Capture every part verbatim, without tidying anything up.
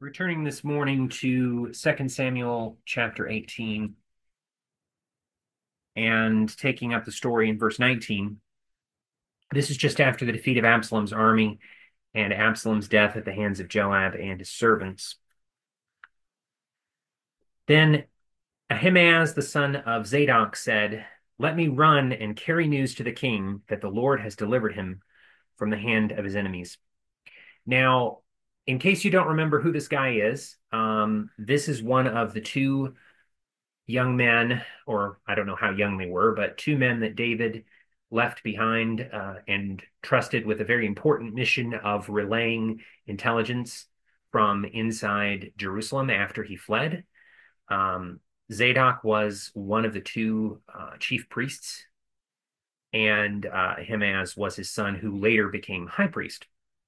Returning this morning to Second Samuel chapter eighteen and taking up the story in verse nineteen. This is just after the defeat of Absalom's army and Absalom's death at the hands of Joab and his servants. Then Ahimaaz, the son of Zadok, said, "Let me run and carry news to the king that the Lord has delivered him from the hand of his enemies." Now, in case you don't remember who this guy is, um, this is one of the two young men, or I don't know how young they were, but two men that David left behind uh, and trusted with a very important mission of relaying intelligence from inside Jerusalem after he fled. Um, Zadok was one of the two uh, chief priests, and uh, Ahimaaz was his son, who later became high priest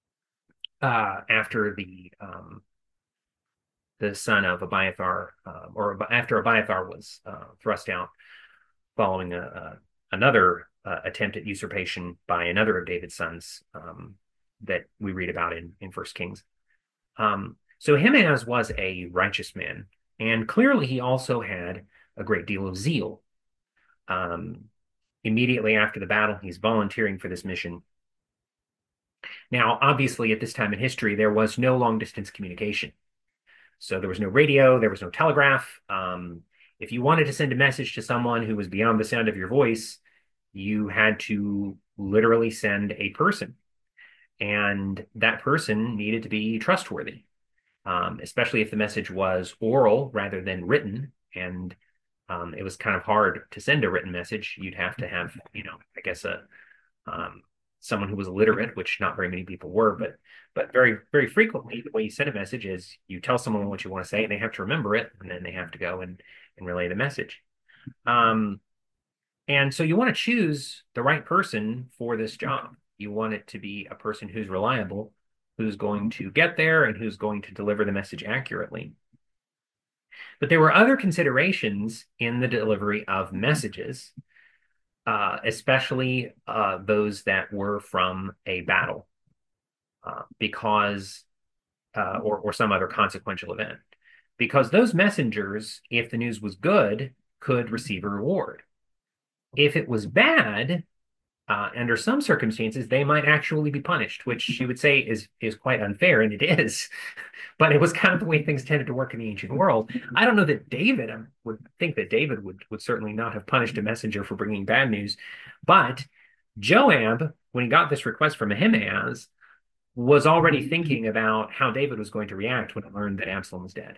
uh, after the um, the son of Abiathar, uh, or after Abiathar was uh, thrust out following a, a another uh, attempt at usurpation by another of David's sons um, that we read about in in First Kings. Um, so Ahimaaz was a righteous man, and clearly he also had a great deal of zeal. Um, immediately after the battle, he's volunteering for this mission. Now, obviously, at this time in history, there was no long distance communication. So there was no radio, there was no telegraph. Um, if you wanted to send a message to someone who was beyond the sound of your voice, you had to literally send a person. And that person needed to be trustworthy, um, especially if the message was oral rather than written. And um, it was kind of hard to send a written message. You'd have to have, you know, I guess a um, someone who was illiterate, which not very many people were, but but very very frequently the way you send a message is you tell someone what you want to say and they have to remember it, and then they have to go and and relay the message. Um, and so you want to choose the right person for this job. You want it to be a person who's reliable, who's going to get there and who's going to deliver the message accurately. But there were other considerations in the delivery of messages, uh, especially uh, those that were from a battle, uh, because uh, or or some other consequential event, because those messengers, if the news was good, could receive a reward. If it was bad, uh, under some circumstances, they might actually be punished, which you would say is is quite unfair, and it is. But it was kind of the way things tended to work in the ancient world. I don't know that David I would think that David would would certainly not have punished a messenger for bringing bad news, but Joab, when he got this request from Ahimaaz, was already thinking about how David was going to react when he learned that Absalom was dead,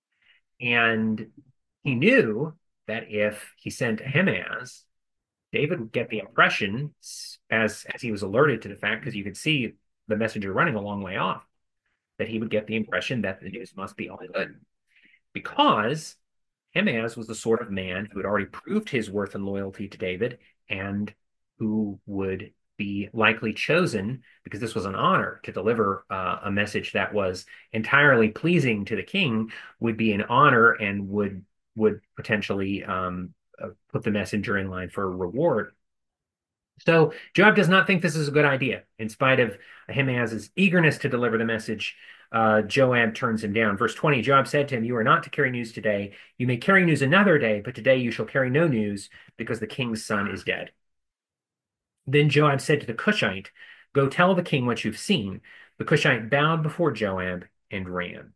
and he knew that if he sent Ahimaaz, David would get the impression, as as he was alerted to the fact, because you could see the messenger running a long way off, that he would get the impression that the news must be all good, because Ahimaaz was the sort of man who had already proved his worth and loyalty to David, and who would be likely chosen, because this was an honor to deliver uh, a message that was entirely pleasing to the king, would be an honor and would would potentially um, uh, put the messenger in line for a reward. So Joab does not think this is a good idea. In spite of Ahimaaz's eagerness to deliver the message, uh, Joab turns him down. Verse twenty, Joab said to him, "You are not to carry news today. You may carry news another day, but today you shall carry no news, because the king's son is dead." Then Joab said to the Cushite, "Go tell the king what you've seen." The Cushite bowed before Joab and ran.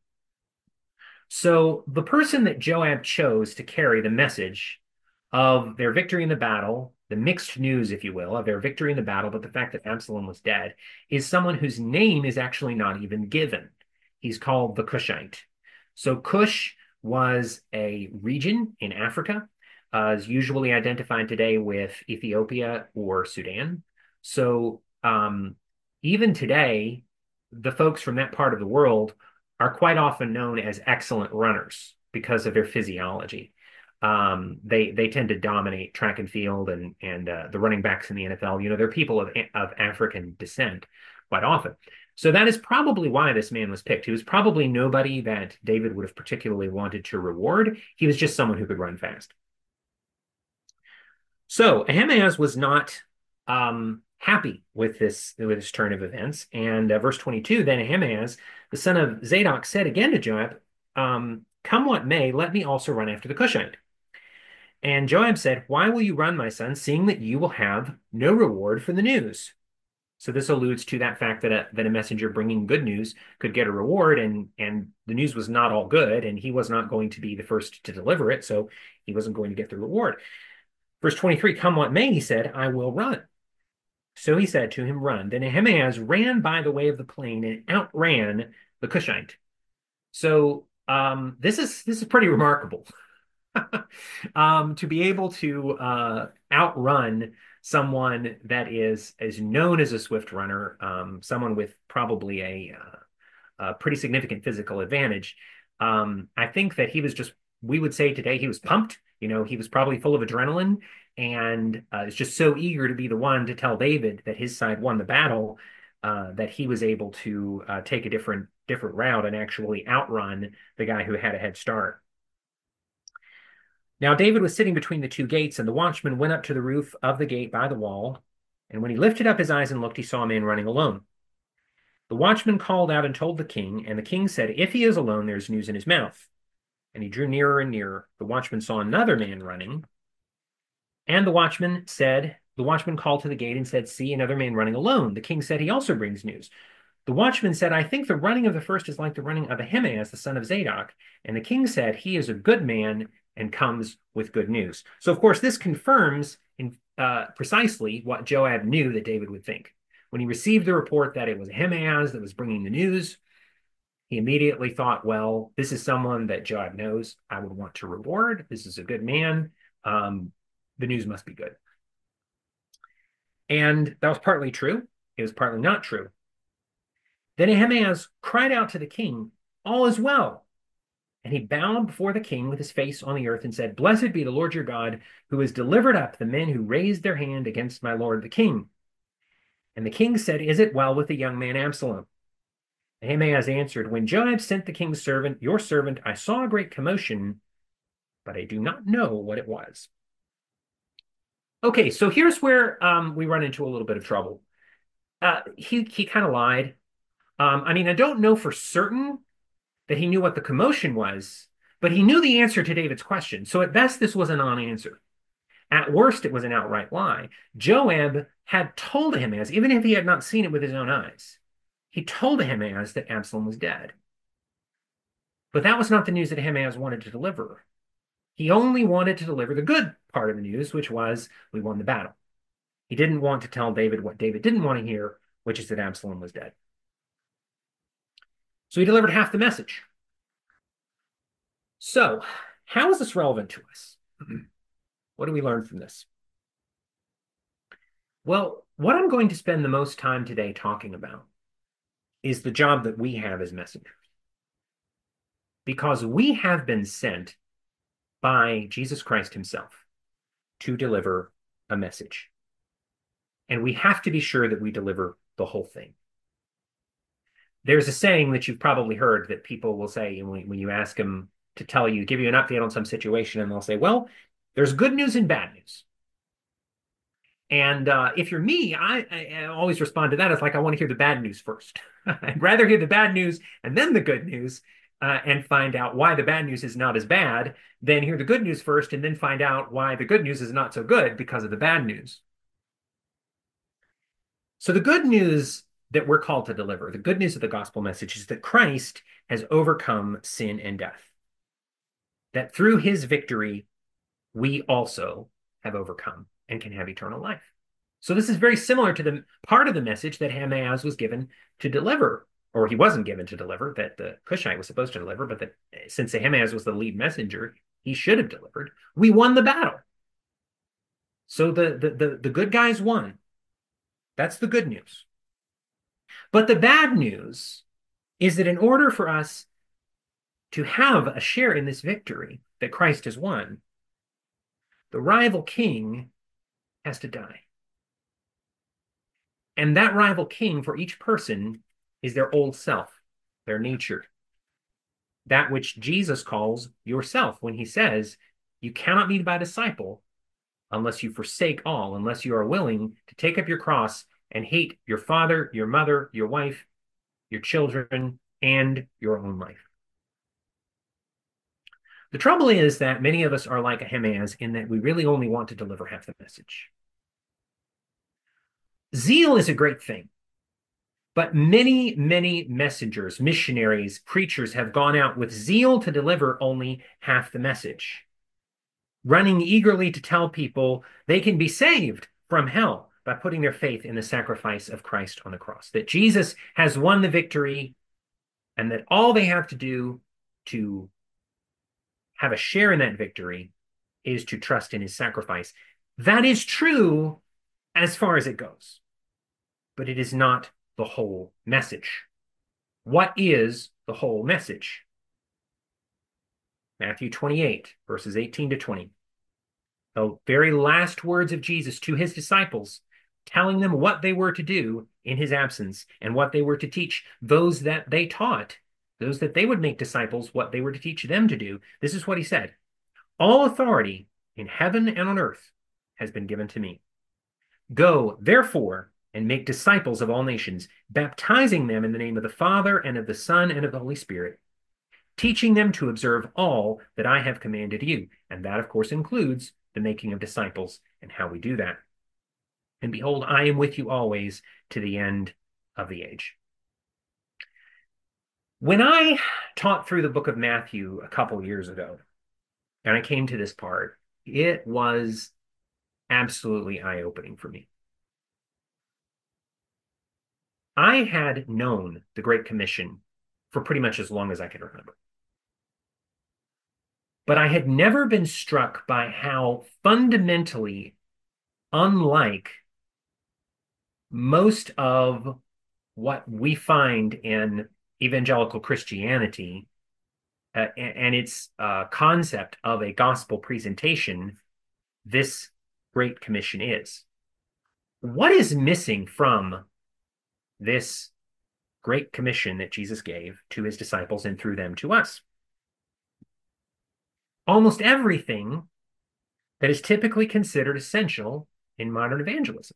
So the person that Joab chose to carry the message of their victory in the battle, the mixed news, if you will, of their victory in the battle, but the fact that Absalom was dead, is someone whose name is actually not even given. He's called the Cushite. So Cush was a region in Africa, uh, is usually identified today with Ethiopia or Sudan. So um, even today, the folks from that part of the world are quite often known as excellent runners because of their physiology. Um, they they tend to dominate track and field, and and uh, the running backs in the N F L. You know, they're people of of African descent quite often. So that is probably why this man was picked. He was probably nobody that David would have particularly wanted to reward. He was just someone who could run fast. So Ahimaaz was not um, happy with this with this turn of events. And uh, verse twenty-two, then Ahimaaz, the son of Zadok, said again to Joab, um, come what may, let me also run after the Cushite. And Joab said, why will you run, my son, seeing that you will have no reward for the news? So this alludes to that fact that a, that a messenger bringing good news could get a reward, and, and the news was not all good, and he was not going to be the first to deliver it, so he wasn't going to get the reward. Verse twenty-three, come what may, he said, I will run. So he said to him, run. Then Ahimaaz ran by the way of the plain and outran the Cushite. So um, this is this is pretty remarkable. um, to be able to uh, outrun someone that is is known as a swift runner, um, someone with probably a, uh, a pretty significant physical advantage. Um, I think that he was just, we would say today, he was pumped. You know, he was probably full of adrenaline and uh, is just so eager to be the one to tell David that his side won the battle, uh, that he was able to uh, take a different different route and actually outrun the guy who had a head start. Now David was sitting between the two gates, and the watchman went up to the roof of the gate by the wall. And when he lifted up his eyes and looked, he saw a man running alone. The watchman called out and told the king, and the king said, if he is alone, there is news in his mouth. And he drew nearer and nearer. The watchman saw another man running. And the watchman said, the watchman called to the gate and said, see, another man running alone. The king said, he also brings news. The watchman said, I think the running of the first is like the running of Ahimaaz, the son of Zadok. And the king said, he is a good man and comes with good news. So, of course, this confirms in, uh, precisely what Joab knew that David would think. When he received the report that it was Ahimaaz that was bringing the news, he immediately thought, well, this is someone that Joab knows I would want to reward. This is a good man. Um, the news must be good. And that was partly true. It was partly not true. Then Ahimaaz cried out to the king, all is well. And he bowed before the king with his face on the earth and said, blessed be the Lord your God, who has delivered up the men who raised their hand against my lord the king. And the king said, is it well with the young man Absalom? Ahimaaz answered, when Joab sent the king's servant, your servant, I saw a great commotion, but I do not know what it was. Okay, so here's where um, we run into a little bit of trouble. Uh, he he kind of lied. Um, I mean, I don't know for certain that he knew what the commotion was, but he knew the answer to David's question. So at best, this was a non-answer. At worst, it was an outright lie. Joab had told Ahimaaz, even if he had not seen it with his own eyes, he told Ahimaaz that Absalom was dead. But that was not the news that Ahimaaz wanted to deliver. He only wanted to deliver the good part of the news, which was, we won the battle. He didn't want to tell David what David didn't want to hear, which is that Absalom was dead. So he delivered half the message. So how is this relevant to us? What do we learn from this? Well, what I'm going to spend the most time today talking about is the job that we have as messengers. Because we have been sent by Jesus Christ himself to deliver a message. And we have to be sure that we deliver the whole thing. There's a saying that you've probably heard that people will say when, when you ask them to tell you, give you an update on some situation, and they'll say, well, there's good news and bad news. And uh, if you're me, I, I always respond to that as like, I want to hear the bad news first. I'd rather hear the bad news and then the good news uh, and find out why the bad news is not as bad than hear the good news first and then find out why the good news is not so good because of the bad news. So the good news that we're called to deliver, the good news of the gospel message, is that Christ has overcome sin and death. That through his victory, we also have overcome and can have eternal life. So this is very similar to the part of the message that Ahimaaz was given to deliver, or he wasn't given to deliver, that the Cushite was supposed to deliver, but that since Ahimaaz was the lead messenger, he should have delivered. We won the battle. So the, the, the, the good guys won. That's the good news. But the bad news is that in order for us to have a share in this victory that Christ has won, the rival king has to die. And that rival king for each person is their old self, their nature. That which Jesus calls yourself when he says, you cannot be my disciple unless you forsake all, unless you are willing to take up your cross and hate your father, your mother, your wife, your children, and your own life. The trouble is that many of us are like Ahimaaz in that we really only want to deliver half the message. Zeal is a great thing, but many, many messengers, missionaries, preachers have gone out with zeal to deliver only half the message, running eagerly to tell people they can be saved from hell by putting their faith in the sacrifice of Christ on the cross, that Jesus has won the victory, and that all they have to do to have a share in that victory is to trust in his sacrifice. That is true as far as it goes, but it is not the whole message. What is the whole message? Matthew twenty-eight, verses eighteen to twenty. The very last words of Jesus to his disciples, telling them what they were to do in his absence and what they were to teach those that they taught, those that they would make disciples, what they were to teach them to do. This is what he said: all authority in heaven and on earth has been given to me. Go, therefore, and make disciples of all nations, baptizing them in the name of the Father and of the Son and of the Holy Spirit, teaching them to observe all that I have commanded you. And that, of course, includes the making of disciples and how we do that. And behold, I am with you always to the end of the age. When I taught through the book of Matthew a couple years ago, and I came to this part, it was absolutely eye-opening for me. I had known the Great Commission for pretty much as long as I could remember. But I had never been struck by how fundamentally unlike most of what we find in evangelical Christianity uh, and, and its uh, concept of a gospel presentation this Great Commission is. What is missing from this Great Commission that Jesus gave to his disciples and through them to us? Almost everything that is typically considered essential in modern evangelism.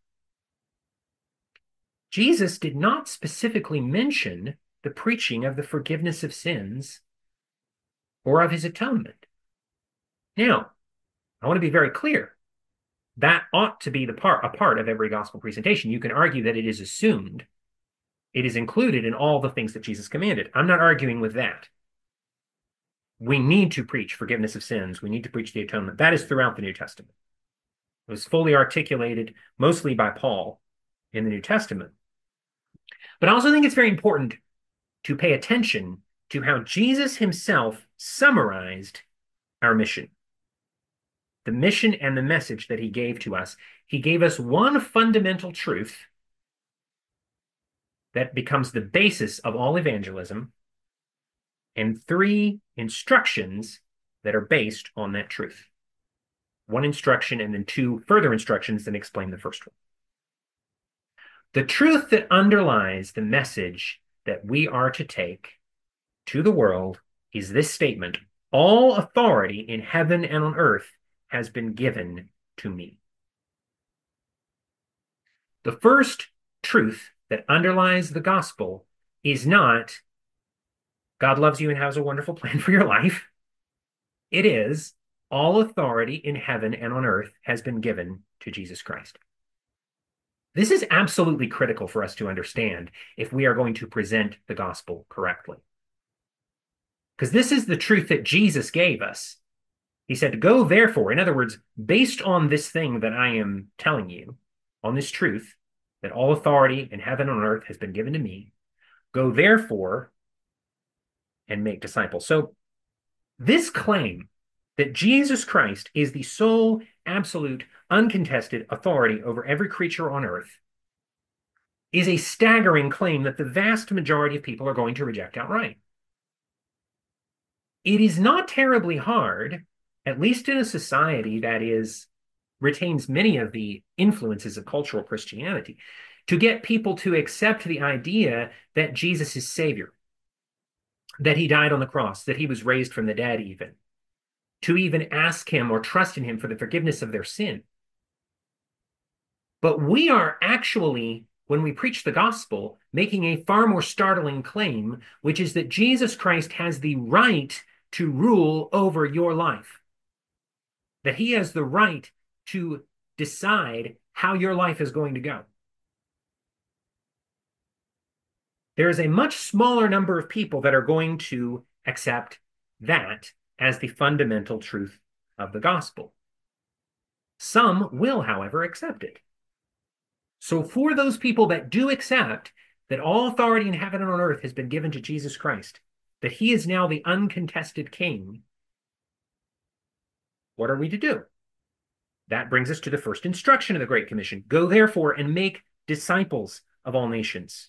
Jesus did not specifically mention the preaching of the forgiveness of sins or of his atonement. Now, I want to be very clear. That ought to be the part, a part of every gospel presentation. You can argue that it is assumed. It is included in all the things that Jesus commanded. I'm not arguing with that. We need to preach forgiveness of sins. We need to preach the atonement. That is throughout the New Testament. It was fully articulated mostly by Paul in the New Testament. But I also think it's very important to pay attention to how Jesus himself summarized our mission. The mission and the message that he gave to us. He gave us one fundamental truth that becomes the basis of all evangelism, and three instructions that are based on that truth. One instruction and then two further instructions that explain the first one. The truth that underlies the message that we are to take to the world is this statement: all authority in heaven and on earth has been given to me. The first truth that underlies the gospel is not God loves you and has a wonderful plan for your life. It is all authority in heaven and on earth has been given to Jesus Christ. This is absolutely critical for us to understand if we are going to present the gospel correctly. Because this is the truth that Jesus gave us. He said, go therefore, in other words, based on this thing that I am telling you, on this truth, that all authority in heaven and on earth has been given to me, go therefore and make disciples. So this claim that Jesus Christ is the sole, absolute, uncontested authority over every creature on earth is a staggering claim that the vast majority of people are going to reject outright. It is not terribly hard, at least in a society that is retains many of the influences of cultural Christianity, to get people to accept the idea that Jesus is Savior, that he died on the cross, that he was raised from the dead even, to even ask him or trust in him for the forgiveness of their sin. But we are actually when we preach the gospel, making a far more startling claim, which is that Jesus Christ has the right to rule over your life, that he has the right to decide how your life is going to go. There is a much smaller number of people that are going to accept that as the fundamental truth of the gospel. Some will, however, accept it. So for those people that do accept that all authority in heaven and on earth has been given to Jesus Christ, that he is now the uncontested king, what are we to do? That brings us to the first instruction of the Great Commission. Go therefore and make disciples of all nations.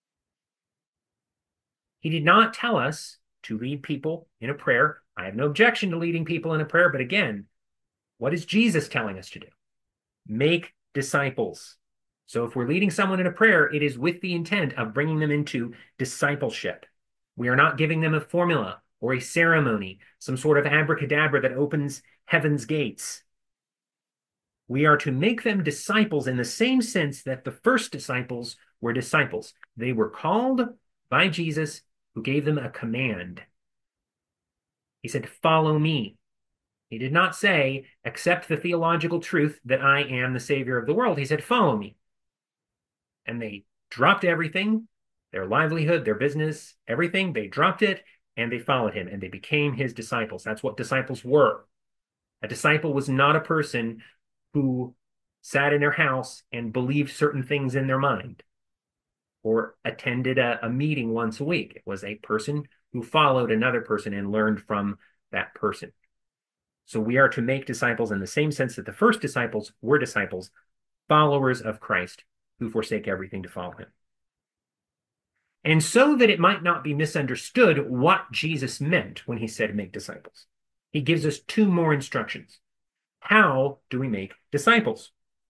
He did not tell us to lead people in a prayer. I have no objection to leading people in a prayer, but again, what is Jesus telling us to do? Make disciples. So if we're leading someone in a prayer, it is with the intent of bringing them into discipleship. We are not giving them a formula or a ceremony, some sort of abracadabra that opens heaven's gates. We are to make them disciples in the same sense that the first disciples were disciples. They were called by Jesus, who gave them a command. He said, follow me. He did not say, accept the theological truth that I am the Savior of the world. He said, follow me. And they dropped everything, their livelihood, their business, everything. They dropped it and they followed him and they became his disciples. That's what disciples were. A disciple was not a person who sat in their house and believed certain things in their mind or attended a, a meeting once a week. It was a person who followed another person and learned from that person. So we are to make disciples in the same sense that the first disciples were disciples, followers of Christ who forsake everything to follow him. And so that it might not be misunderstood what Jesus meant when he said make disciples, he gives us two more instructions. How do we make disciples?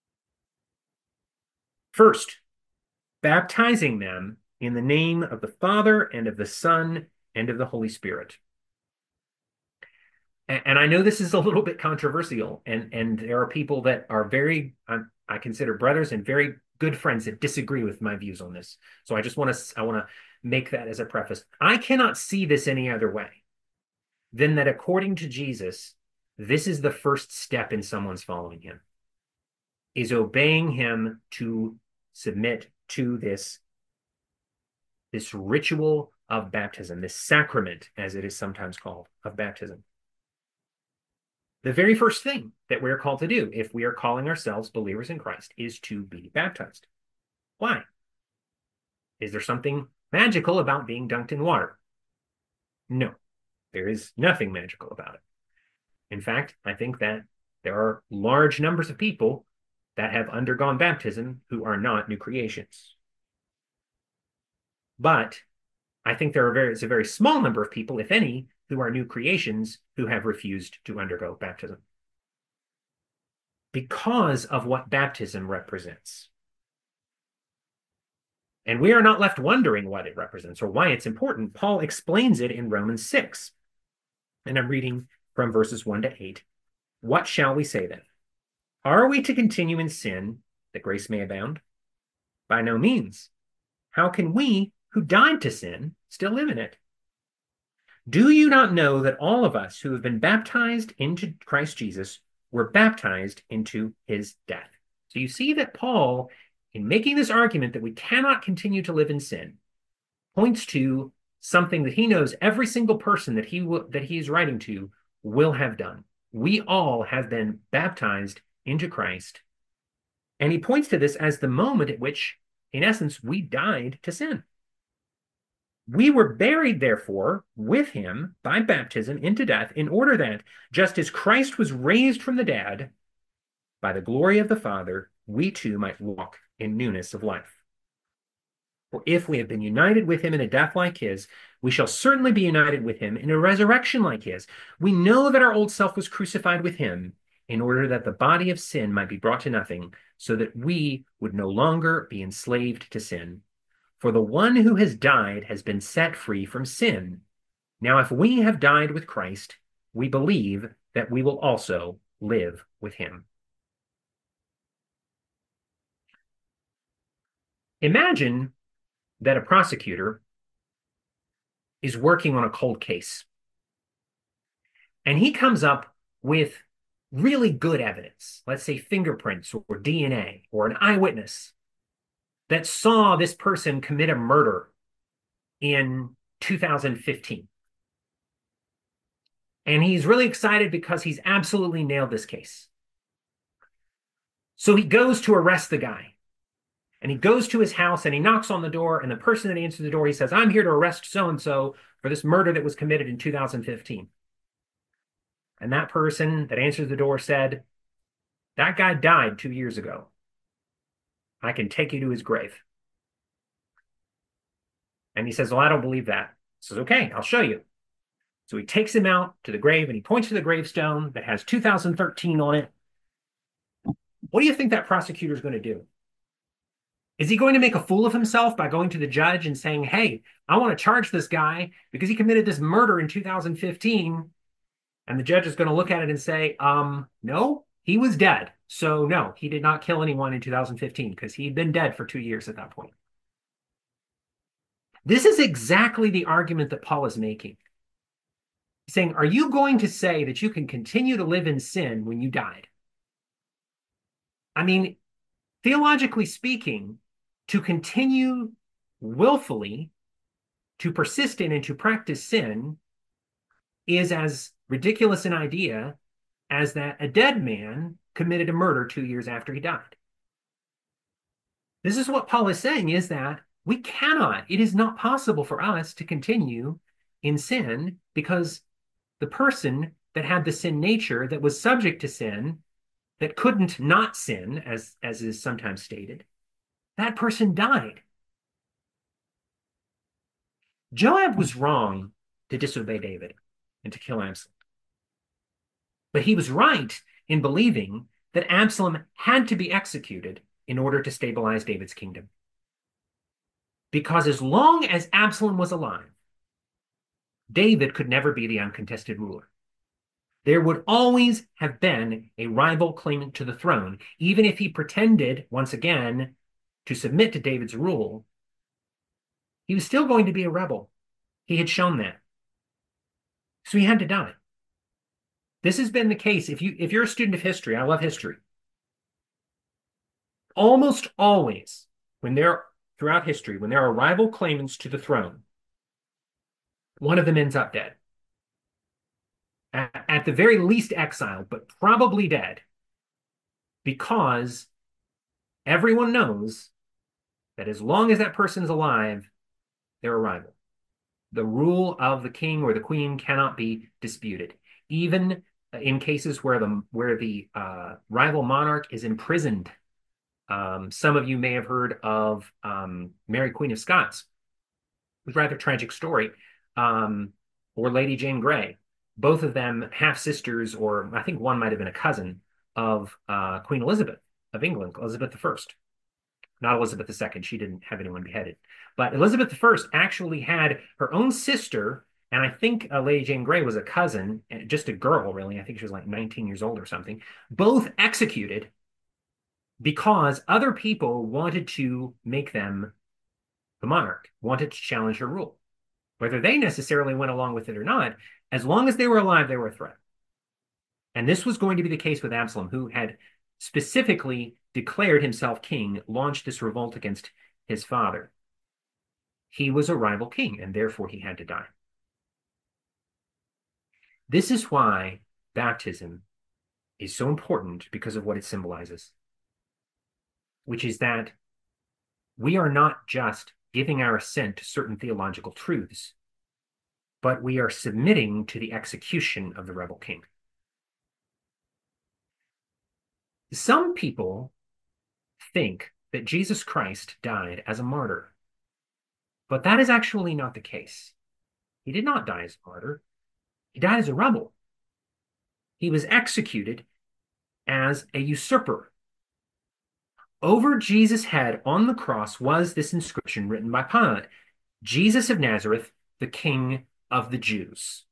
First, baptizing them in the name of the Father and of the Son and of the Holy Spirit. And I know this is a little bit controversial, and, and there are people that are very, I consider brothers and very good friends that disagree with my views on this. So I just want to, I want to make that as a preface. I cannot see this any other way than that according to Jesus, this is the first step in someone's following him, is obeying him to submit to this, this ritual of baptism, this sacrament, as it is sometimes called, of baptism. The very first thing that we're called to do, if we are calling ourselves believers in Christ, is to be baptized. Why? Is there something magical about being dunked in water? No, there is nothing magical about it. In fact, I think that there are large numbers of people that have undergone baptism who are not new creations. But I think there are very, it's a very small number of people, if any, who are new creations who have refused to undergo baptism because of what baptism represents. And we are not left wondering what it represents or why it's important. Paul explains it in Romans six. And I'm reading from verses one to eight. What shall we say then? Are we to continue in sin that grace may abound? By no means. How can we who died to sin still live in it? Do you not know that all of us who have been baptized into Christ Jesus were baptized into his death? So you see that Paul, in making this argument that we cannot continue to live in sin, points to something that he knows every single person that he will, that he is writing to will have done. We all have been baptized into Christ. And he points to this as the moment at which, in essence, we died to sin. We were buried, therefore, with him by baptism into death, in order that, just as Christ was raised from the dead by the glory of the Father, we too might walk in newness of life. For if we have been united with him in a death like his, we shall certainly be united with him in a resurrection like his. We know that our old self was crucified with him in order that the body of sin might be brought to nothing, so that we would no longer be enslaved to sin. For the one who has died has been set free from sin. Now, if we have died with Christ, we believe that we will also live with him. Imagine that a prosecutor is working on a cold case and he comes up with really good evidence, let's say fingerprints or D N A or an eyewitness that saw this person commit a murder in two thousand fifteen. And he's really excited because he's absolutely nailed this case. So he goes to arrest the guy. And he goes to his house and he knocks on the door. And the person that answers the door, he says, "I'm here to arrest so-and-so for this murder that was committed in two thousand fifteen. And that person that answered the door said, "That guy died two years ago. I can take you to his grave." And he says, "Well, I don't believe that." He says, "Okay, I'll show you." So he takes him out to the grave and he points to the gravestone that has two thousand thirteen on it. What do you think that prosecutor is going to do? Is he going to make a fool of himself by going to the judge and saying, "Hey, I want to charge this guy because he committed this murder in two thousand fifteen"? And the judge is going to look at it and say, um, no, he was dead. So no, he did not kill anyone in two thousand fifteen because he'd been dead for two years at that point. This is exactly the argument that Paul is making. He's saying, are you going to say that you can continue to live in sin when you died? I mean, theologically speaking, to continue willfully to persist in and to practice sin is as ridiculous an idea as that a dead man committed a murder two years after he died. This is what Paul is saying, is that we cannot, it is not possible for us to continue in sin because the person that had the sin nature, that was subject to sin, that couldn't not sin, as, as is sometimes stated, that person died. Joab was wrong to disobey David and to kill Absalom. But he was right in believing that Absalom had to be executed in order to stabilize David's kingdom. Because as long as Absalom was alive, David could never be the uncontested ruler. There would always have been a rival claimant to the throne, even if he pretended, once again, to submit to David's rule. He was still going to be a rebel. He had shown that. So he had to die. This has been the case. If you, if you're a student of history, I love history. Almost always, when there, throughout history, when there are rival claimants to the throne, one of them ends up dead. At, at the very least exiled, but probably dead. Because everyone knows that as long as that person is alive, they're a rival. The rule of the king or the queen cannot be disputed. Even in cases where the, where the uh, rival monarch is imprisoned. Um, some of you may have heard of um, Mary Queen of Scots. It was a rather tragic story. Um, or Lady Jane Grey. Both of them half-sisters, or I think one might have been a cousin of uh, Queen Elizabeth of England, Elizabeth the First. Not Elizabeth the Second. She didn't have anyone beheaded. But Elizabeth the First actually had her own sister, and I think uh, Lady Jane Grey was a cousin, just a girl, really. I think she was like nineteen years old or something. Both executed because other people wanted to make them the monarch, wanted to challenge her rule. Whether they necessarily went along with it or not, as long as they were alive, they were a threat. And this was going to be the case with Absalom, who had specifically declared himself king, launched this revolt against his father. He was a rival king, and therefore he had to die. This is why baptism is so important, because of what it symbolizes, which is that we are not just giving our assent to certain theological truths, but we are submitting to the execution of the rebel king. Some people think that Jesus Christ died as a martyr, but that is actually not the case. He did not die as a martyr. He died as a rebel. He was executed as a usurper. Over Jesus' head on the cross was this inscription written by Pilate: Jesus of Nazareth, the King of the Jews.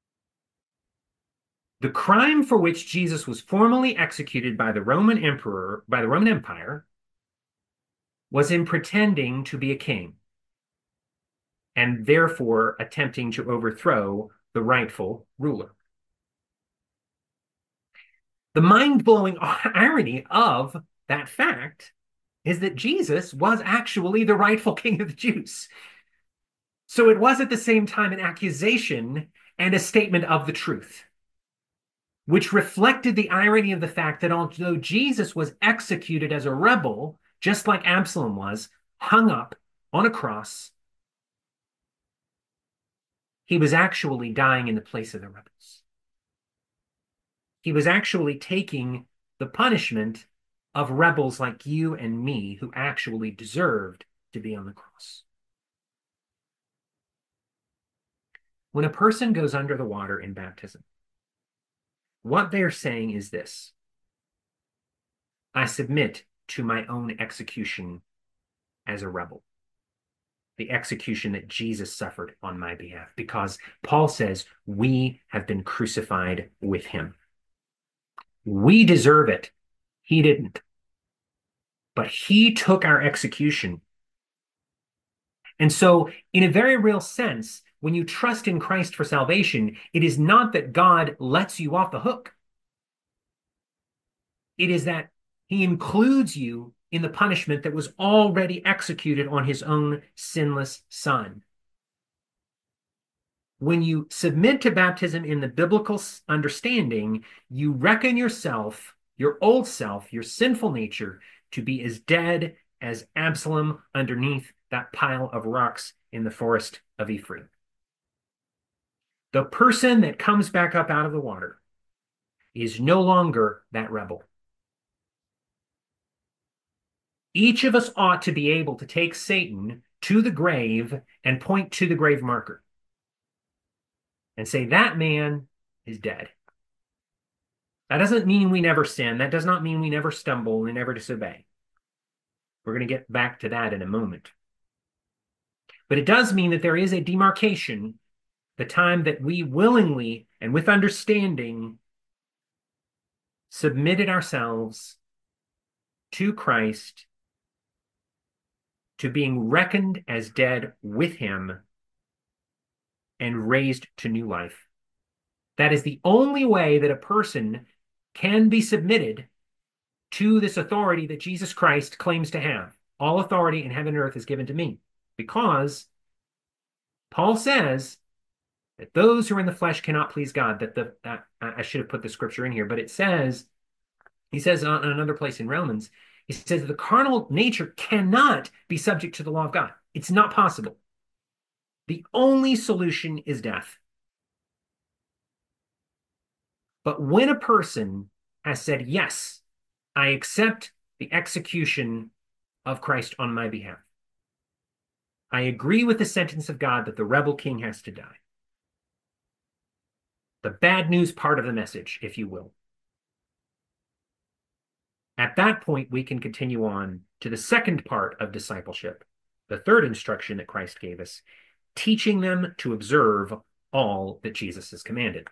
The crime for which Jesus was formally executed by the Roman emperor, by the Roman Empire, was in pretending to be a king and therefore attempting to overthrow the rightful ruler. The mind-blowing irony of that fact is that Jesus was actually the rightful king of the Jews. So it was at the same time an accusation and a statement of the truth, which reflected the irony of the fact that although Jesus was executed as a rebel, just like Absalom was, hung up on a cross, he was actually dying in the place of the rebels. He was actually taking the punishment of rebels like you and me who actually deserved to be on the cross. When a person goes under the water in baptism, what they're saying is this: I submit to my own execution as a rebel, the execution that Jesus suffered on my behalf, because Paul says we have been crucified with him. We deserve it. He didn't. But he took our execution. And so, in a very real sense, when you trust in Christ for salvation, it is not that God lets you off the hook. It is that he includes you in the punishment that was already executed on his own sinless Son. When you submit to baptism in the biblical understanding, you reckon yourself, your old self, your sinful nature, to be as dead as Absalom underneath that pile of rocks in the forest of Ephraim. The person that comes back up out of the water is no longer that rebel. Each of us ought to be able to take Satan to the grave and point to the grave marker and say, that man is dead. That doesn't mean we never sin. That does not mean we never stumble and never disobey. We're going to get back to that in a moment. But it does mean that there is a demarcation, the time that we willingly and with understanding submitted ourselves to Christ, to being reckoned as dead with him and raised to new life. That is the only way that a person can be submitted to this authority that Jesus Christ claims to have. All authority in heaven and earth is given to me. Because Paul says that those who are in the flesh cannot please God. That the uh, I should have put the scripture in here, but it says, he says on another place in Romans, he says that the carnal nature cannot be subject to the law of God. It's not possible. The only solution is death. But when a person has said, yes, I accept the execution of Christ on my behalf, I agree with the sentence of God that the rebel king has to die. The bad news part of the message, if you will. At that point, we can continue on to the second part of discipleship, the third instruction that Christ gave us, teaching them to observe all that Jesus has commanded.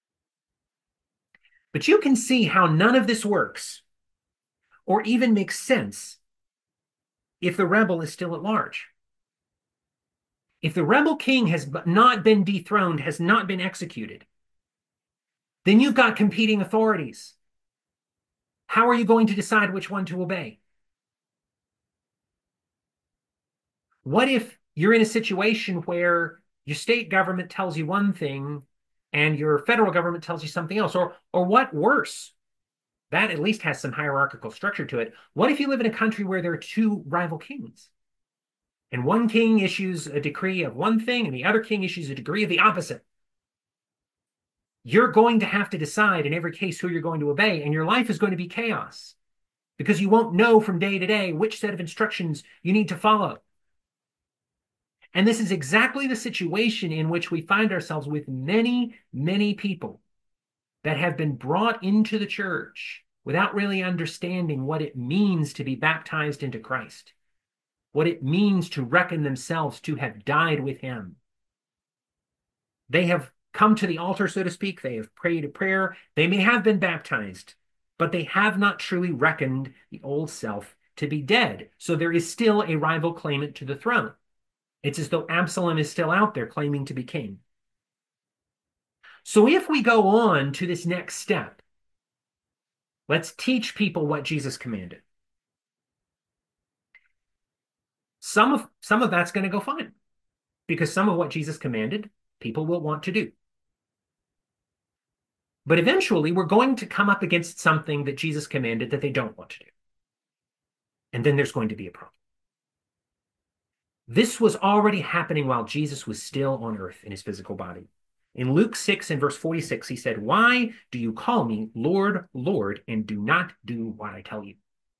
But you can see how none of this works or even makes sense if the rebel is still at large. If the rebel king has not been dethroned, has not been executed, then you've got competing authorities. How are you going to decide which one to obey? What if you're in a situation where your state government tells you one thing and your federal government tells you something else? Or, or what worse? That at least has some hierarchical structure to it. What if you live in a country where there are two rival kings? And one king issues a decree of one thing and the other king issues a decree of the opposite. You're going to have to decide in every case who you're going to obey, and your life is going to be chaos because you won't know from day to day which set of instructions you need to follow. And this is exactly the situation in which we find ourselves with many, many people that have been brought into the church without really understanding what it means to be baptized into Christ, what it means to reckon themselves to have died with him. They have come to the altar, so to speak. They have prayed a prayer. They may have been baptized, but they have not truly reckoned the old self to be dead. So there is still a rival claimant to the throne. It's as though Absalom is still out there claiming to be king. So if we go on to this next step, let's teach people what Jesus commanded. Some of, some of that's going to go fine, because some of what Jesus commanded, people will want to do. But eventually, we're going to come up against something that Jesus commanded that they don't want to do. And then there's going to be a problem. This was already happening while Jesus was still on earth in his physical body. In Luke six and verse forty-six, he said, "Why do you call me Lord, Lord, and do not do what I tell you?"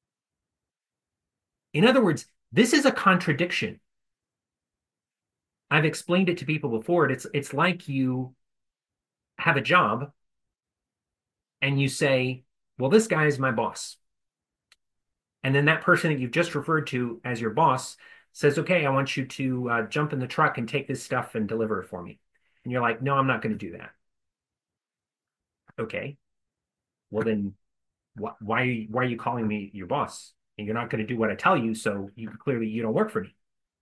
In other words, this is a contradiction. I've explained it to people before. It's, it's like you have a job and you say, well, this guy is my boss. And then that person that you've just referred to as your boss says, okay, I want you to uh, jump in the truck and take this stuff and deliver it for me. And you're like, no, I'm not going to do that. Okay. Well, then wh why, why are you calling me your boss? And you're not going to do what I tell you, so you clearly you don't work for me.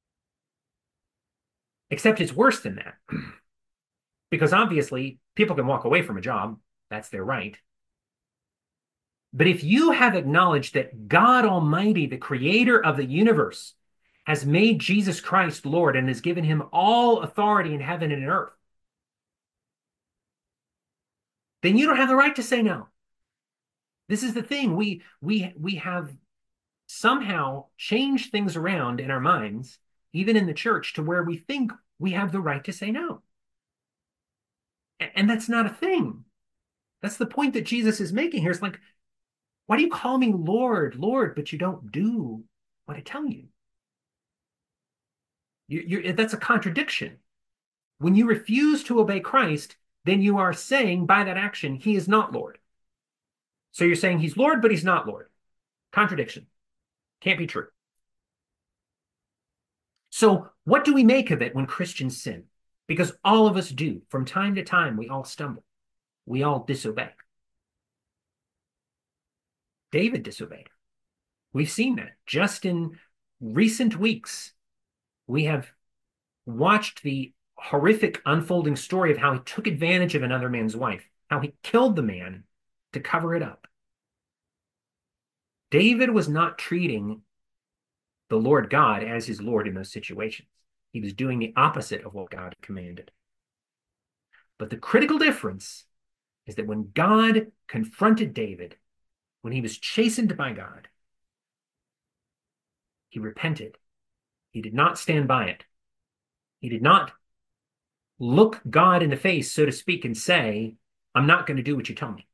Except it's worse than that. Because obviously, people can walk away from a job. That's their right. But if you have acknowledged that God Almighty, the creator of the universe, has made Jesus Christ Lord and has given him all authority in heaven and in earth, then you don't have the right to say no. This is the thing. We, we, we have somehow changed things around in our minds, even in the church, to where we think we have the right to say no. And that's not a thing. That's the point that Jesus is making here. It's like, why do you call me Lord, Lord, but you don't do what I tell you? You, you're, that's a contradiction. When you refuse to obey Christ, then you are saying by that action, he is not Lord. So you're saying he's Lord, but he's not Lord. Contradiction. Can't be true. So what do we make of it when Christians sin? Because all of us do. From time to time, we all stumble. We all disobey. David disobeyed. We've seen that. Just in recent weeks, we have watched the horrific unfolding story of how he took advantage of another man's wife, how he killed the man to cover it up. David was not treating the Lord God as his Lord in those situations. He was doing the opposite of what God commanded. But the critical difference is that when God confronted David, when he was chastened by God, he repented. He did not stand by it. He did not look God in the face, so to speak, and say, I'm not going to do what you tell me.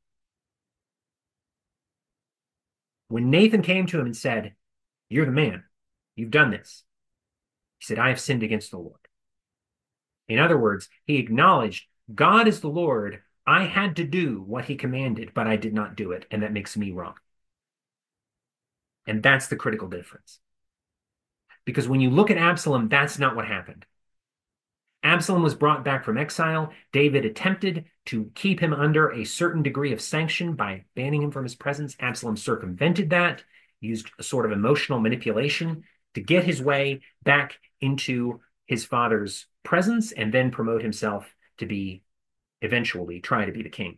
When Nathan came to him and said, you're the man, you've done this, he said, I have sinned against the Lord. In other words, he acknowledged, God is the Lord. I had to do what he commanded, but I did not do it, and that makes me wrong. And that's the critical difference. Because when you look at Absalom, that's not what happened. Absalom was brought back from exile. David attempted to keep him under a certain degree of sanction by banning him from his presence. Absalom circumvented that, used a sort of emotional manipulation to get his way back into his father's presence and then promote himself to be, eventually, try to be the king.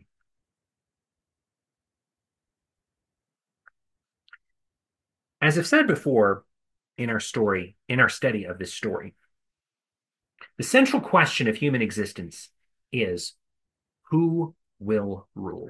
As I've said before in our story, in our study of this story, the central question of human existence is, who will rule?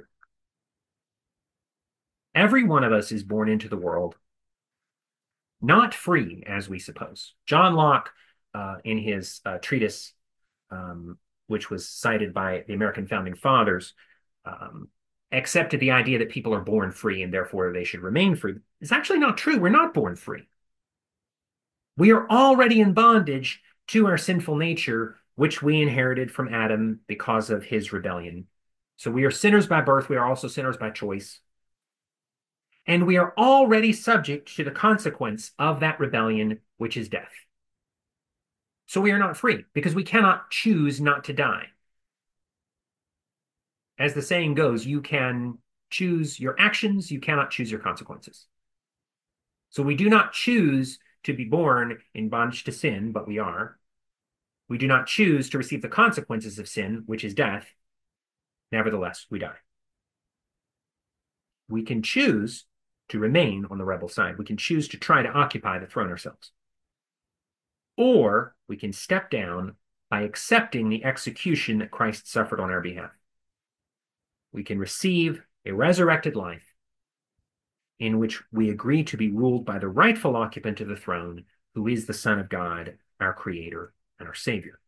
Every one of us is born into the world not free, as we suppose. John Locke, uh, in his uh, treatise, um, which was cited by the American Founding Fathers, um, accepted the idea that people are born free and therefore they should remain free. It's actually not true. We're not born free. We are already in bondage to our sinful nature, which we inherited from Adam because of his rebellion. So we are sinners by birth. We are also sinners by choice. And we are already subject to the consequence of that rebellion, which is death. So we are not free because we cannot choose not to die. As the saying goes, you can choose your actions, you cannot choose your consequences. So we do not choose to be born in bondage to sin, but we are. We do not choose to receive the consequences of sin, which is death. Nevertheless, we die. We can choose to remain on the rebel side. We can choose to try to occupy the throne ourselves. Or we can step down by accepting the execution that Christ suffered on our behalf. We can receive a resurrected life in which we agree to be ruled by the rightful occupant of the throne, who is the Son of God, our Creator and our Savior.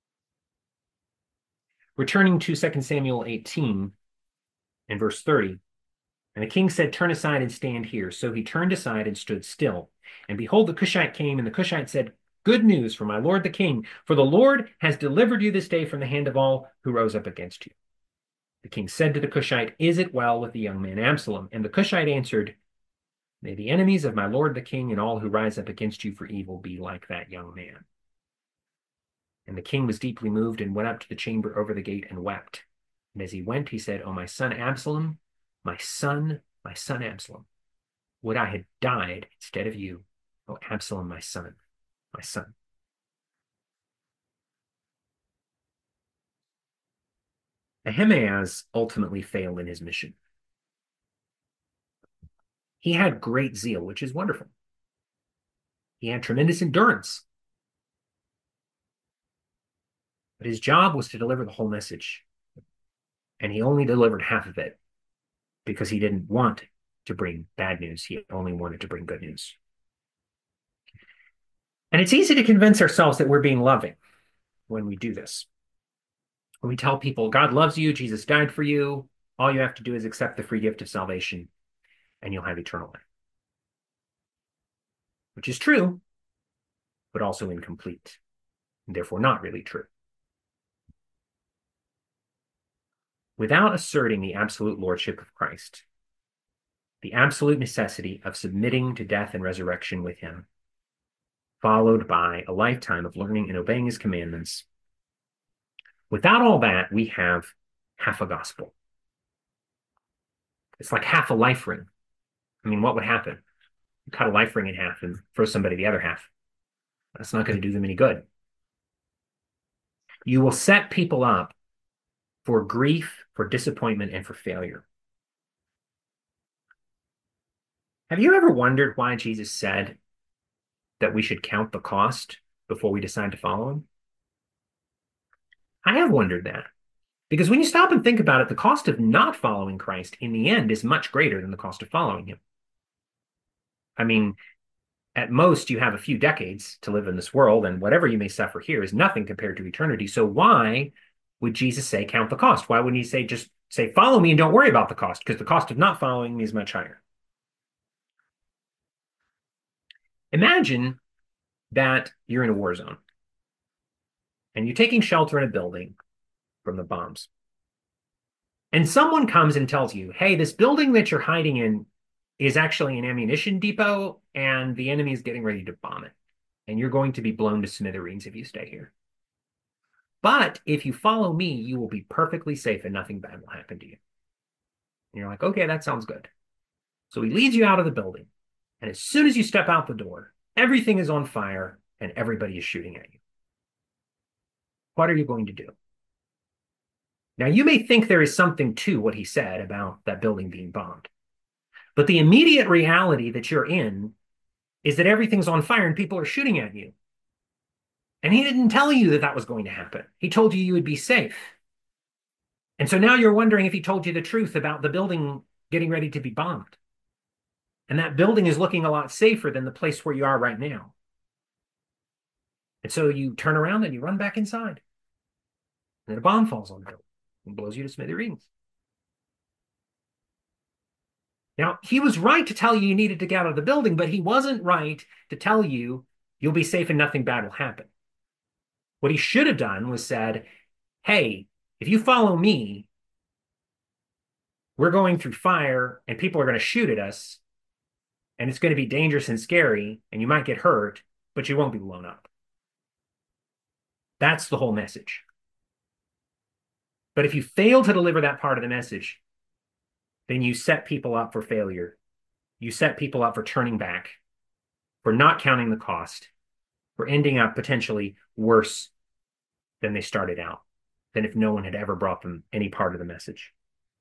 Returning to Second Samuel eighteen and verse thirty, and the king said, "Turn aside and stand here." So he turned aside and stood still. And behold, the Cushite came, and the Cushite said, "Good news for my lord the king, for the Lord has delivered you this day from the hand of all who rose up against you." The king said to the Cushite, "Is it well with the young man Absalom?" And the Cushite answered, "May the enemies of my lord the king and all who rise up against you for evil be like that young man." And the king was deeply moved and went up to the chamber over the gate and wept. And as he went, he said, "O my son Absalom, my son, my son Absalom, would I had died instead of you, O Absalom, my son, my son." Ahimaaz ultimately failed in his mission. He had great zeal, which is wonderful. He had tremendous endurance. But his job was to deliver the whole message. And he only delivered half of it because he didn't want to bring bad news. He only wanted to bring good news. And it's easy to convince ourselves that we're being loving when we do this. When we tell people, God loves you, Jesus died for you, all you have to do is accept the free gift of salvation, and you'll have eternal life. Which is true, but also incomplete, and therefore not really true. Without asserting the absolute lordship of Christ, the absolute necessity of submitting to death and resurrection with him, followed by a lifetime of learning and obeying his commandments, without all that, we have half a gospel. It's like half a life ring. I mean, what would happen? You cut a life ring in half and throw somebody the other half. That's not going to do them any good. You will set people up for grief, for disappointment, and for failure. Have you ever wondered why Jesus said that we should count the cost before we decide to follow him? I have wondered that. Because when you stop and think about it, the cost of not following Christ in the end is much greater than the cost of following him. I mean, at most, you have a few decades to live in this world, and whatever you may suffer here is nothing compared to eternity. So why would Jesus say, count the cost? Why wouldn't he say, just say, follow me and don't worry about the cost? Because the cost of not following me is much higher. Imagine that you're in a war zone and you're taking shelter in a building from the bombs. And someone comes and tells you, hey, this building that you're hiding in is actually an ammunition depot and the enemy is getting ready to bomb it. And you're going to be blown to smithereens if you stay here. But if you follow me, you will be perfectly safe and nothing bad will happen to you. And you're like, okay, that sounds good. So he leads you out of the building. And as soon as you step out the door, everything is on fire and everybody is shooting at you. What are you going to do? Now, you may think there is something to what he said about that building being bombed. But the immediate reality that you're in is that everything's on fire and people are shooting at you. And he didn't tell you that that was going to happen. He told you you would be safe. And so now you're wondering if he told you the truth about the building getting ready to be bombed. And that building is looking a lot safer than the place where you are right now. And so you turn around and you run back inside. And then a bomb falls on the building and blows you to smithereens. Now, he was right to tell you you needed to get out of the building, but he wasn't right to tell you you'll be safe and nothing bad will happen. What he should have done was said, hey, if you follow me, we're going through fire and people are going to shoot at us and it's going to be dangerous and scary and you might get hurt, but you won't be blown up. That's the whole message. But if you fail to deliver that part of the message, then you set people up for failure. You set people up for turning back for not counting the cost, for ending up potentially worse than they started out, than if no one had ever brought them any part of the message.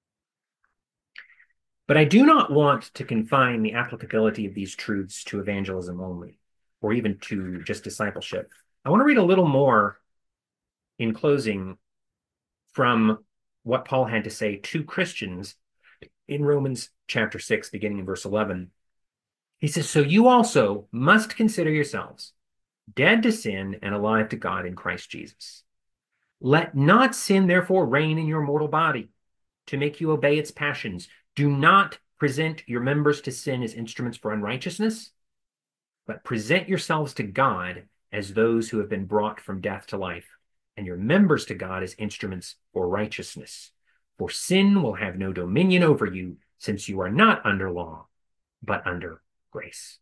But I do not want to confine the applicability of these truths to evangelism only, or even to just discipleship. I want to read a little more in closing from what Paul had to say to Christians in Romans chapter six, beginning in verse eleven. He says, "So you also must consider yourselves dead to sin and alive to God in Christ Jesus. Let not sin therefore reign in your mortal body to make you obey its passions. Do not present your members to sin as instruments for unrighteousness, but present yourselves to God as those who have been brought from death to life, and your members to God as instruments for righteousness. For sin will have no dominion over you, since you are not under law, but under grace."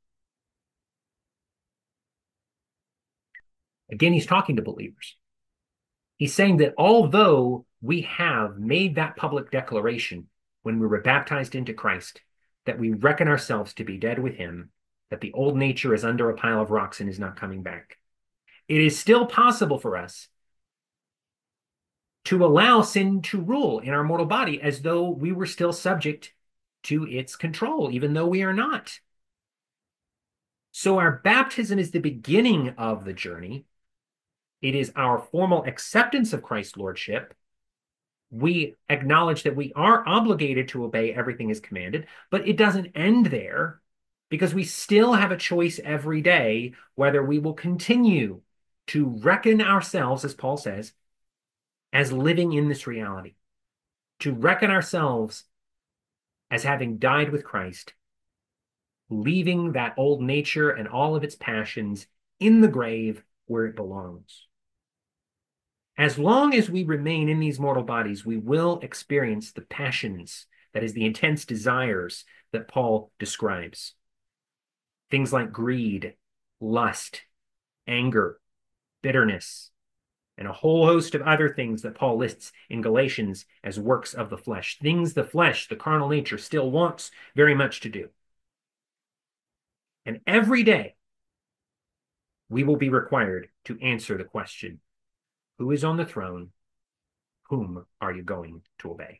Again, he's talking to believers. He's saying that although we have made that public declaration when we were baptized into Christ, that we reckon ourselves to be dead with him, that the old nature is under a pile of rocks and is not coming back, it is still possible for us to allow sin to rule in our mortal body as though we were still subject to its control, even though we are not. So our baptism is the beginning of the journey. It is our formal acceptance of Christ's lordship. We acknowledge that we are obligated to obey everything as commanded, but it doesn't end there, because we still have a choice every day whether we will continue to reckon ourselves, as Paul says, as living in this reality, to reckon ourselves as having died with Christ, leaving that old nature and all of its passions in the grave where it belongs. As long as we remain in these mortal bodies, we will experience the passions, that is, the intense desires that Paul describes. Things like greed, lust, anger, bitterness, and a whole host of other things that Paul lists in Galatians as works of the flesh. Things the flesh, the carnal nature, still wants very much to do. And every day, we will be required to answer the question, who is on the throne? Whom are you going to obey?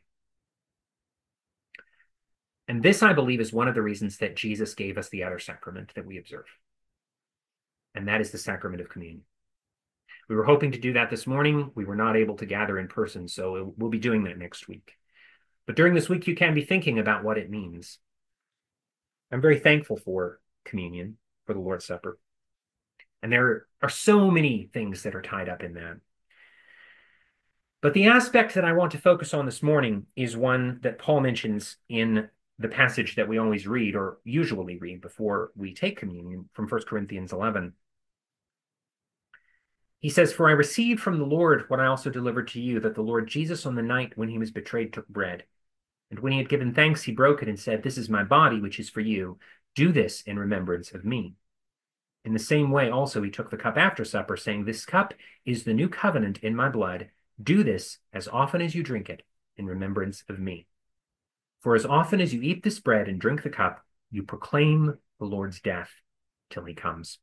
And this, I believe, is one of the reasons that Jesus gave us the other sacrament that we observe. And that is the sacrament of communion. We were hoping to do that this morning. We were not able to gather in person, so we'll be doing that next week. But during this week, you can be thinking about what it means. I'm very thankful for communion, for the Lord's Supper. And there are so many things that are tied up in that. But the aspect that I want to focus on this morning is one that Paul mentions in the passage that we always read, or usually read before we take communion, from First Corinthians eleven. He says, "For I received from the Lord what I also delivered to you, that the Lord Jesus on the night when he was betrayed took bread. And when he had given thanks, he broke it and said, 'This is my body, which is for you. Do this in remembrance of me.' In the same way also he took the cup after supper, saying, 'This cup is the new covenant in my blood. Do this as often as you drink it in remembrance of me. For as often as you eat this bread and drink the cup, you proclaim the Lord's death till he comes.'"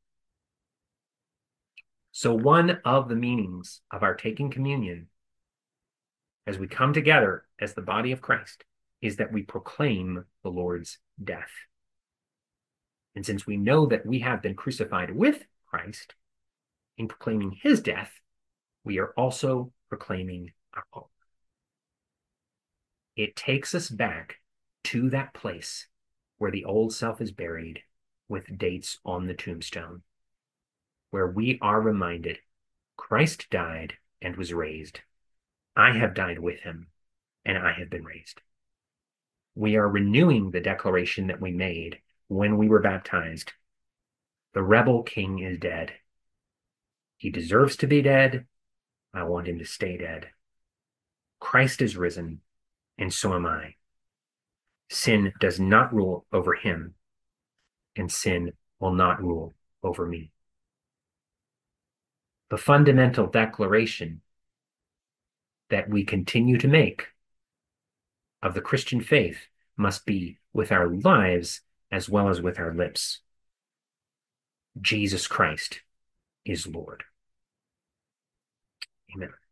So one of the meanings of our taking communion, as we come together as the body of Christ, is that we proclaim the Lord's death. And since we know that we have been crucified with Christ, in proclaiming his death, we are also proclaiming our own. It takes us back to that place where the old self is buried, with dates on the tombstone, where we are reminded Christ died and was raised. I have died with him, and I have been raised. We are renewing the declaration that we made when we were baptized. The rebel king is dead. He deserves to be dead. I want him to stay dead. Christ is risen, and so am I. Sin does not rule over him, and sin will not rule over me. The fundamental declaration that we continue to make of the Christian faith must be with our lives as well as with our lips. Jesus Christ is Lord. Amen.